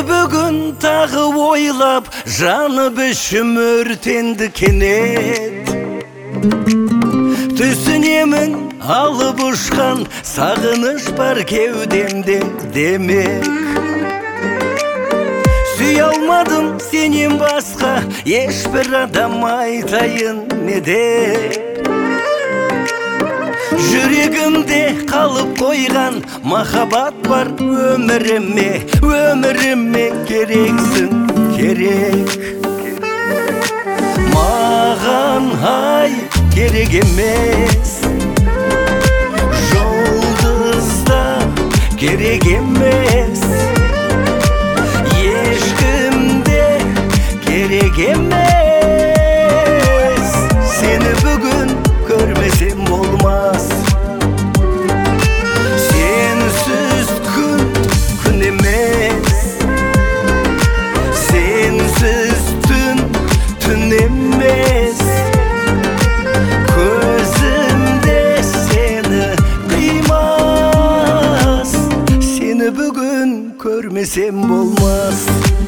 бүгін тағы ойлап, жанып ішім өртенді кенет. Түсінемін алып ұшқан, сағыныш бар кеудемде демек. Сүй алмадым сенен басқа, ешбір адам айтайын не деп. Жүрегімде қалып қойған махаббат бар өміріме, өміріме керексің, керек. Маған ай керек емес, жұлдыз да керек емес, ешкім де керек емес. Сені бүгін көрмесем болмас. Сенсіз күн, күн емес, сенсіз түн, түн емес. Көзімде сені қимас. Сені бүгін көрмесем болмас.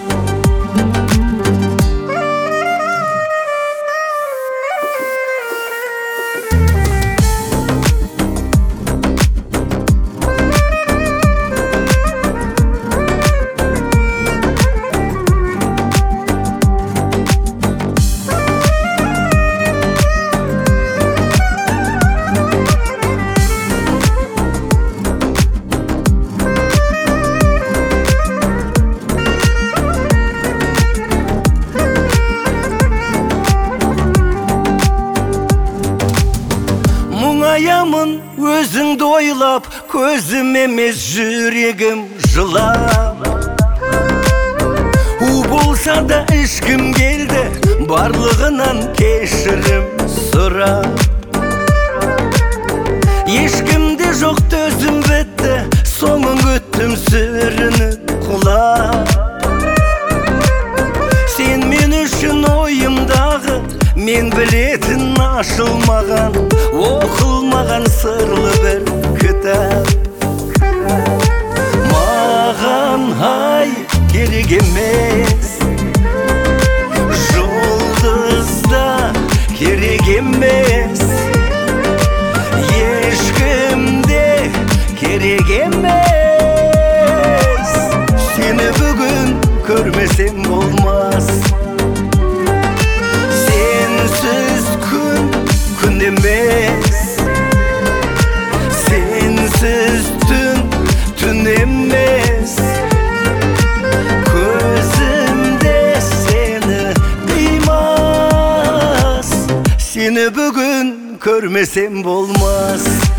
Мұңаямын өзіңді ойлап, көзім емес жүрегім жылап. У болса да ішкім келді, барлығынан кешірім сұрап. Ешкімде жоқ төзім бітті, соңын күттім сүрініп құлап. Сен мен үшін ойымдағы, мен білетін ашылмаған, оқылмаған сырлы бір кітап. Маған ай керек емес, жұлдыз да керек емес, ешкім де керек емес. Сені бүгін көрмесем болмас. Сенсіз күн, күн емес, сенсіз түн, түн емес. Көзімде сені қимас. Сені бүгін көрмесем болмас.